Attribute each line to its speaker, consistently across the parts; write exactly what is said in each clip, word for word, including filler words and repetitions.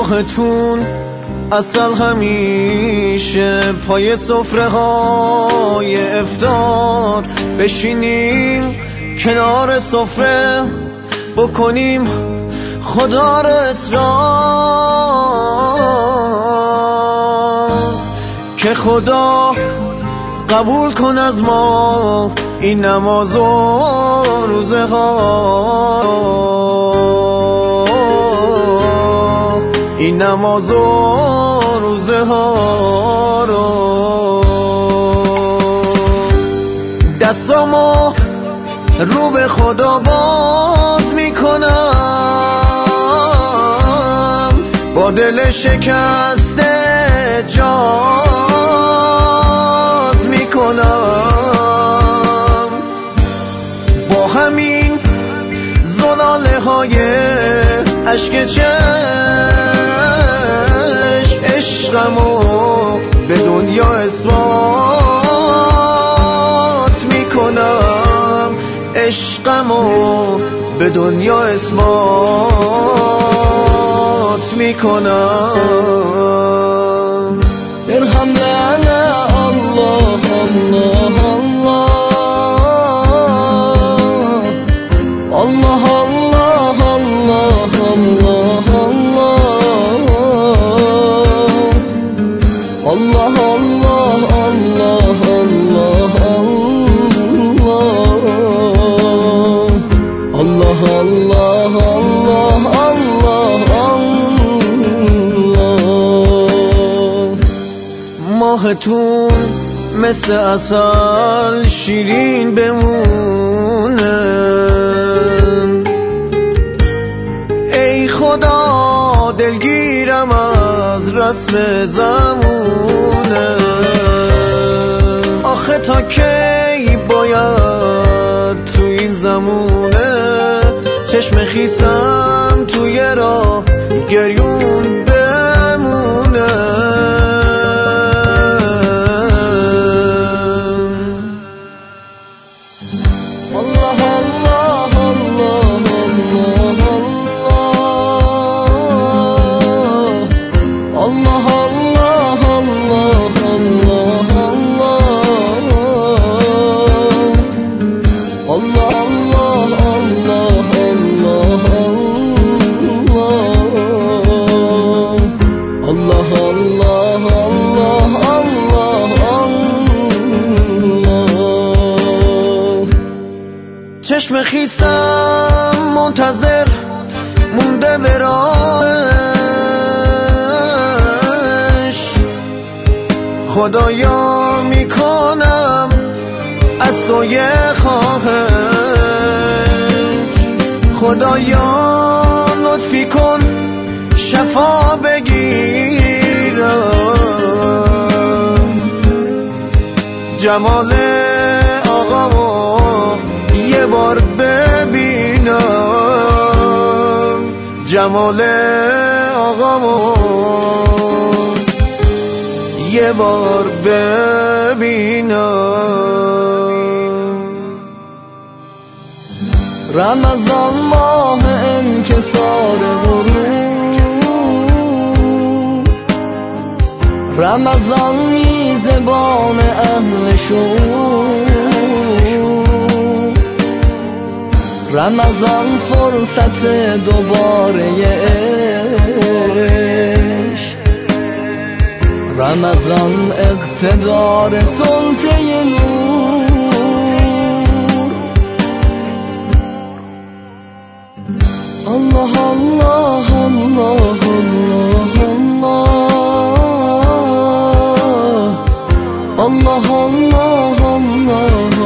Speaker 1: ماهتون اصل همیشه پای سفره های افطار بشینیم کنار سفره بکنیم خدا رو اصرار که خدا قبول کن از ما این نماز و روزه ها، این نماز و روزه ها رو. دستامو رو به خدا باز میکنم، با دل شکسته جاز میکنم، با همین زلاله های عشق چشم عشقمو به دنیا اثبات میکنم، عشقمو به دنیا اثبات میکنم.
Speaker 2: ارحم لنا الله الله الله الله الله الله الله الله الله الله الله الله.
Speaker 1: ماهتون مثل عسل شیرین بمونه، ای خدا دلگیرم از رسم زمونه. آخه تا کی باید تو این زمونه چشم خیسم توی راه گریون بمونه. چشم خیسم منتظر مونده به راهش، خدایا میکنم از تو یه خواهش، خدایا لطفی کن شفا بگیرم، جمال آقامو یه بار ببینم، جمال آقامو یه بار ببینم.
Speaker 2: رمضان ماه انکسار غرور، رمضان میزبان اهل شور، رمضان فرصت دوباره عشق، رمضان اقتدار سلطه نور. الله الله الله الله الله الله الله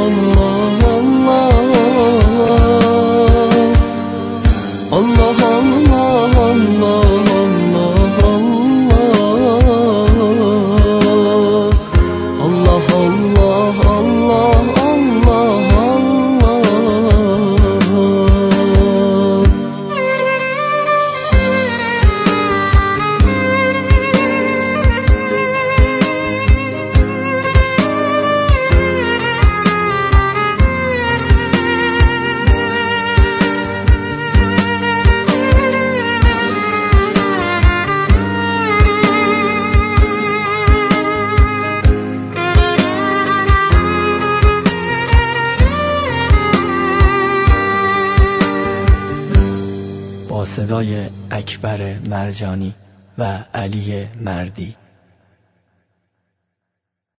Speaker 3: با صدای اکبر مرجانی و علی مردی.